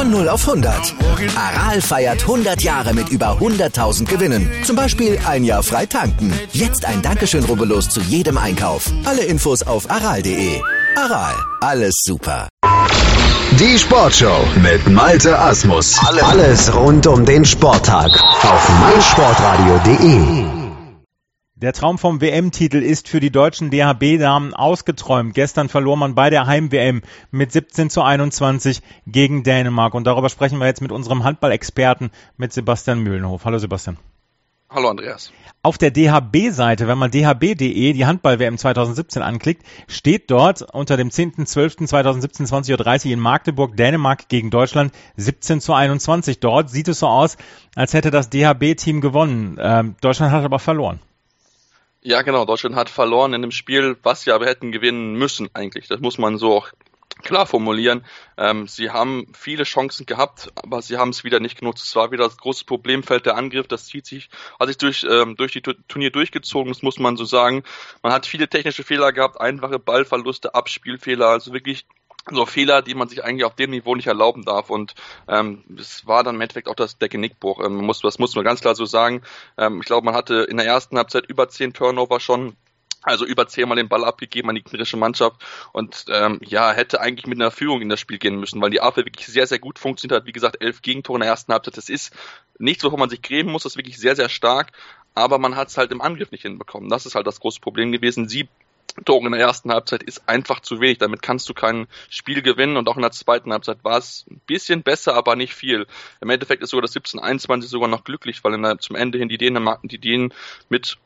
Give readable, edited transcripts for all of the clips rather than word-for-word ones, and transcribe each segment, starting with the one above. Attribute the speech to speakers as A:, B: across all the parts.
A: Von 0 auf 100. Aral feiert 100 Jahre mit über 100.000 Gewinnen. Zum Beispiel ein Jahr frei tanken. Jetzt ein Dankeschön, rubbellos zu jedem Einkauf. Alle Infos auf aral.de. Aral, alles super.
B: Die Sportshow mit Malte Asmus. Alles rund um den Sporttag auf meinsportradio.de.
C: Der Traum vom WM-Titel ist für die deutschen DHB-Damen ausgeträumt. Gestern verlor man bei der Heim-WM mit 17:21 gegen Dänemark. Und darüber sprechen wir jetzt mit unserem Handball-Experten, mit Sebastian Mühlenhof. Hallo Sebastian.
D: Hallo Andreas.
C: Auf der DHB-Seite, wenn man dhb.de die Handball-WM 2017 anklickt, steht dort unter dem 10.12.2017 20:30 Uhr in Magdeburg Dänemark gegen Deutschland 17:21. Dort sieht es so aus, als hätte das DHB-Team gewonnen. Deutschland hat aber verloren.
D: Ja, genau. Deutschland hat verloren in dem Spiel, was sie aber hätten gewinnen müssen eigentlich. Das muss man so auch klar formulieren. Sie haben viele Chancen gehabt, aber sie haben es wieder nicht genutzt. Es war wieder das große Problemfeld der Angriff. Das hat sich durch die Turnier durchgezogen. Das muss man so sagen. Man hat viele technische Fehler gehabt, einfache Ballverluste, Abspielfehler, also wirklich so Fehler, die man sich eigentlich auf dem Niveau nicht erlauben darf. Und es war dann im Endeffekt auch der Genickbruch. Das muss man ganz klar so sagen. Ich glaube, man hatte in der ersten Halbzeit über 10 Turnover schon. Also über 10-mal den Ball abgegeben an die gegnerische Mannschaft und hätte eigentlich mit einer Führung in das Spiel gehen müssen, weil die Abwehr wirklich sehr, sehr gut funktioniert hat. Wie gesagt, 11 Gegentore in der ersten Halbzeit. Das ist nichts, wovon man sich grämen muss. Das ist wirklich sehr, sehr stark. Aber man hat es halt im Angriff nicht hinbekommen. Das ist halt das große Problem gewesen. 7 Tore in der ersten Halbzeit ist einfach zu wenig. Damit kannst du kein Spiel gewinnen und auch in der zweiten Halbzeit war es ein bisschen besser, aber nicht viel. Im Endeffekt ist sogar das 17:21 sogar noch glücklich, weil zum Ende hin die Dänen mit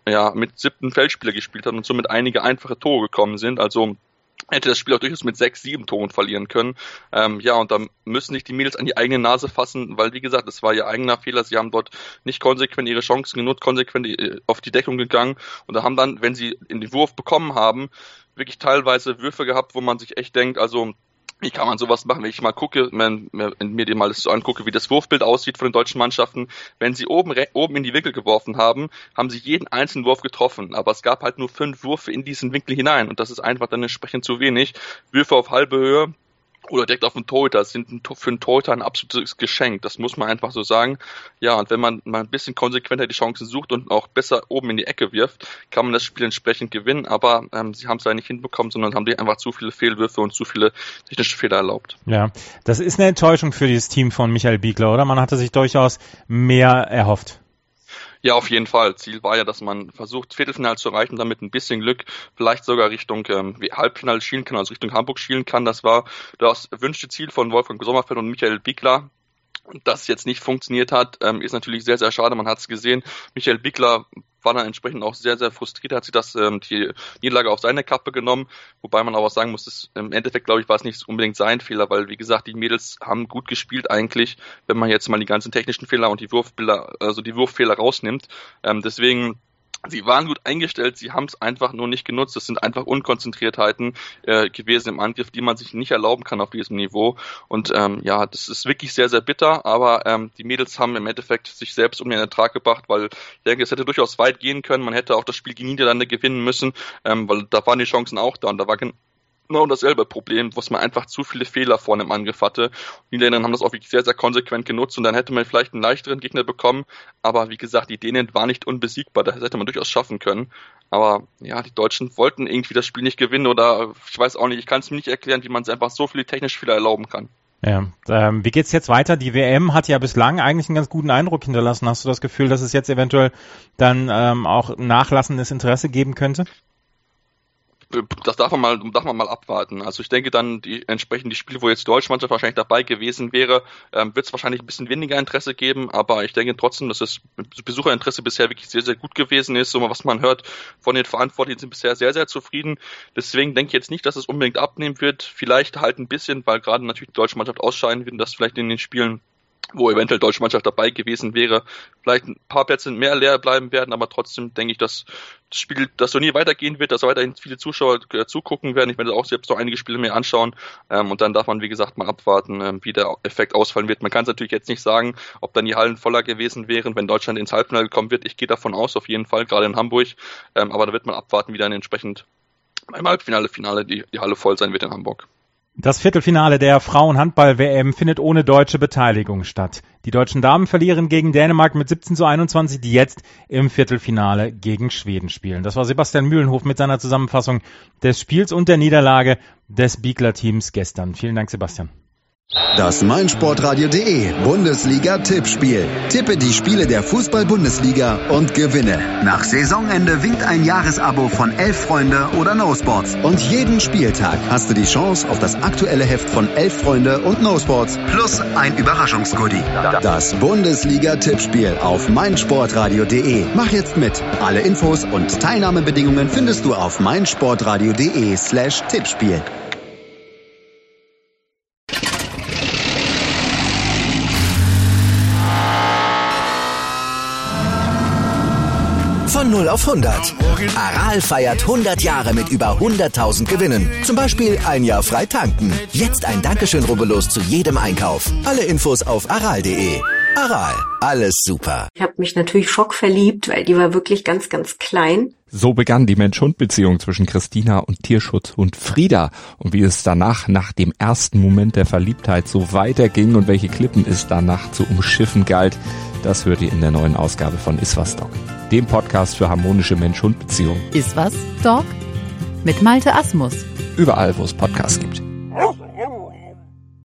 D: 7. Feldspieler gespielt haben und somit einige einfache Tore gekommen sind. Also hätte das Spiel auch durchaus mit 6-7 Toren verlieren können. Und da müssen sich die Mädels an die eigene Nase fassen, weil, wie gesagt, es war ihr eigener Fehler. Sie haben dort nicht konsequent ihre Chancen genutzt, konsequent auf die Deckung gegangen und da haben dann, wenn sie in den Wurf bekommen haben, wirklich teilweise Würfe gehabt, wo man sich echt denkt, also wie kann man sowas machen, wenn ich mal gucke, mir mal das so angucke, wie das Wurfbild aussieht von den deutschen Mannschaften. Wenn sie oben in die Winkel geworfen haben, haben sie jeden einzelnen Wurf getroffen. Aber es gab halt nur 5 Würfe in diesen Winkel hinein. Und das ist einfach dann entsprechend zu wenig. Würfe auf halbe Höhe oder direkt auf den Torhüter sind für einen Torhüter ein absolutes Geschenk. Das muss man einfach so sagen. Ja, und wenn man mal ein bisschen konsequenter die Chancen sucht und auch besser oben in die Ecke wirft, kann man das Spiel entsprechend gewinnen. Aber sie haben es ja nicht hinbekommen, sondern haben einfach zu viele Fehlwürfe und zu viele technische Fehler erlaubt.
C: Ja, das ist eine Enttäuschung für dieses Team von Michael Biegler, oder? Man hatte sich durchaus mehr erhofft.
D: Ja, auf jeden Fall. Ziel war ja, dass man versucht, Viertelfinale zu erreichen, damit ein bisschen Glück vielleicht sogar Richtung Halbfinale schielen kann, also Richtung Hamburg schielen kann. Das war das erwünschte Ziel von Wolfgang Sommerfeld und Michael Biegler. Und dass es jetzt nicht funktioniert hat, ist natürlich sehr, sehr schade. Man hat es gesehen. Michael Biegler war dann entsprechend auch sehr, sehr frustriert, hat sich die Niederlage auf seine Kappe genommen, wobei man aber auch sagen muss, im Endeffekt, glaube ich, war es nicht unbedingt sein Fehler, weil, wie gesagt, die Mädels haben gut gespielt eigentlich, wenn man jetzt mal die ganzen technischen Fehler und die Wurffehler rausnimmt. Deswegen, sie waren gut eingestellt, sie haben es einfach nur nicht genutzt. Das sind einfach Unkonzentriertheiten gewesen im Angriff, die man sich nicht erlauben kann auf diesem Niveau. Und das ist wirklich sehr, sehr bitter, aber die Mädels haben im Endeffekt sich selbst um den Ertrag gebracht, weil ich denke, es hätte durchaus weit gehen können. Man hätte auch das Spiel gegen Niederlande gewinnen müssen, weil da waren die Chancen auch da und da war genau dasselbe Problem, was man einfach zu viele Fehler vorne im Angriff hatte. Die Niederländer haben das auch wirklich sehr, sehr konsequent genutzt und dann hätte man vielleicht einen leichteren Gegner bekommen. Aber wie gesagt, die Dänen waren nicht unbesiegbar, das hätte man durchaus schaffen können. Aber ja, die Deutschen wollten irgendwie das Spiel nicht gewinnen oder ich weiß auch nicht, ich kann es mir nicht erklären, wie man es einfach so viele technische Fehler erlauben kann.
C: Ja, wie geht's jetzt weiter? Die WM hat ja bislang eigentlich einen ganz guten Eindruck hinterlassen. Hast du das Gefühl, dass es jetzt eventuell dann auch nachlassendes Interesse geben könnte?
D: Das darf man mal abwarten. Also ich denke dann, die Spiele, wo jetzt die deutsche Mannschaft wahrscheinlich dabei gewesen wäre, wird es wahrscheinlich ein bisschen weniger Interesse geben, aber ich denke trotzdem, dass das Besucherinteresse bisher wirklich sehr, sehr gut gewesen ist. So was man hört von den Verantwortlichen, sind bisher sehr, sehr zufrieden. Deswegen denke ich jetzt nicht, dass es unbedingt abnehmen wird. Vielleicht halt ein bisschen, weil gerade natürlich die deutsche Mannschaft ausscheiden wird und das vielleicht in den Spielen, wo eventuell die deutsche Mannschaft dabei gewesen wäre, vielleicht ein paar Plätze mehr leer bleiben werden, aber trotzdem denke ich, dass das Spiel, das Turnier weitergehen wird, dass weiterhin viele Zuschauer zugucken werden. Ich werde auch selbst noch einige Spiele mehr anschauen und dann darf man, wie gesagt, mal abwarten, wie der Effekt ausfallen wird. Man kann es natürlich jetzt nicht sagen, ob dann die Hallen voller gewesen wären, wenn Deutschland ins Halbfinale gekommen wird. Ich gehe davon aus, auf jeden Fall, gerade in Hamburg, aber da wird man abwarten, wie dann entsprechend beim Halbfinale, Finale die Halle voll sein wird in Hamburg.
C: Das Viertelfinale der Frauenhandball-WM findet ohne deutsche Beteiligung statt. Die deutschen Damen verlieren gegen Dänemark mit 17:21, die jetzt im Viertelfinale gegen Schweden spielen. Das war Sebastian Mühlenhof mit seiner Zusammenfassung des Spiels und der Niederlage des Biegler-Teams gestern. Vielen Dank, Sebastian.
B: Das meinsportradio.de Bundesliga-Tippspiel. Tippe die Spiele der Fußball-Bundesliga und gewinne. Nach Saisonende winkt ein Jahresabo von 11 Freunde oder No Sports. Und jeden Spieltag hast du die Chance auf das aktuelle Heft von 11 Freunde und No Sports plus ein Überraschungsgoodie. Das Bundesliga-Tippspiel auf meinsportradio.de. Mach jetzt mit. Alle Infos und Teilnahmebedingungen findest du auf meinsportradio.de/Tippspiel.
A: Von 0 auf 100. Aral feiert 100 Jahre mit über 100.000 Gewinnen. Zum Beispiel ein Jahr frei tanken. Jetzt ein Dankeschön, rubbellos zu jedem Einkauf. Alle Infos auf aral.de. Aral, alles super.
E: Ich habe mich natürlich schockverliebt, weil die war wirklich ganz, ganz klein.
F: So begann die Mensch-Hund-Beziehung zwischen Christina und Tierschutzhund Frieda. Und wie es danach, nach dem ersten Moment der Verliebtheit, so weiterging und welche Klippen es danach zu umschiffen galt, das hört ihr in der neuen Ausgabe von Iswas Dog, dem Podcast für harmonische Mensch-Hund-Beziehungen.
G: Iswas Dog mit Malte Asmus.
F: Überall, wo es Podcasts gibt.